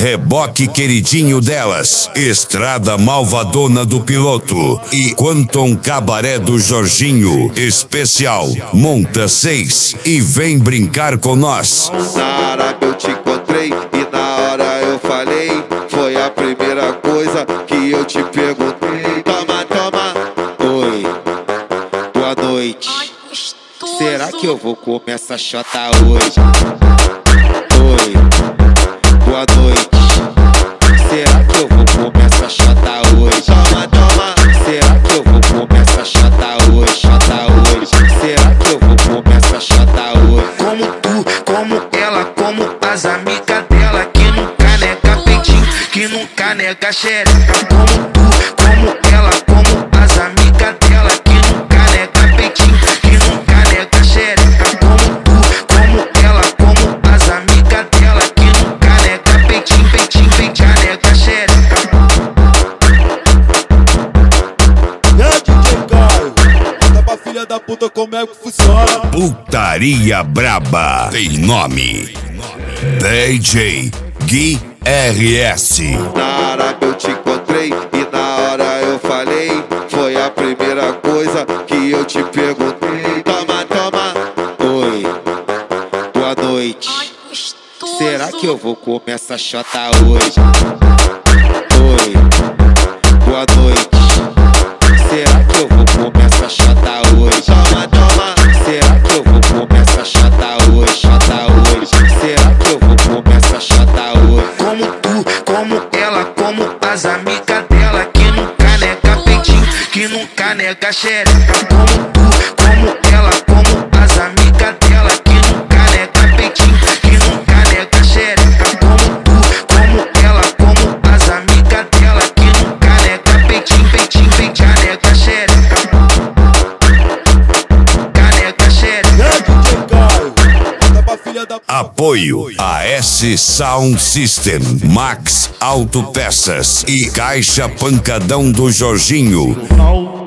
Reboque queridinho delas, Estrada malvadona do piloto e Quantum Cabaré do Jorginho. Especial, monta 6 e vem brincar com nós. Na hora que eu te encontrei e na hora eu falei, foi a primeira coisa que eu te perguntei. Toma, toma, oi, boa noite. Será que eu vou comer essa chota hoje? Oi, boa noite. Será que eu vou comer essa chota hoje? Toma, toma. Será que eu vou comer essa chota hoje? Chota hoje. Será que eu vou comer essa chota hoje? Como tu, como ela, como as amigas dela, que nunca nega peitinho, que nunca nega xereca. Como tu, como ela, como as amigas dela, que nunca nega peitinho, que nunca nega xereca. Como tu, como ela, como as amigas dela, que nunca nega peitinho, peitinho, peitinho, nega xereca. E aí, DJ Caio, conta pra filha da puta como é que funciona. Putaria braba tem nome: DJ Gui RS. Na hora que eu te encontrei e na hora eu falei, foi a primeira coisa que eu te perguntei. Toma, toma, oi, boa noite. Será que eu vou comer essa chota hoje? Oi, boa noite. Será que eu vou comer essa chota hoje? Toma, toma. Será que eu vou comer essa chota hoje? Chota hoje. Será que eu vou comer essa chota hoje? Como tu, como ela, como as amigas dela, que nunca nega peitinho, que nunca nega xereca. Como tu, como ela, como as amigas dela, que nunca nega peitinho, que nunca nega xereca. Como tu, como ela, como as amigas dela, que nunca nega peitinho, peitinho, peitinho, nega xereca. Nega xereca. E aí, DJ Caio, conta pra filha da puta. Apoio AS Sound System, Max Autopeças e Caixa Pancadão do Jorginho.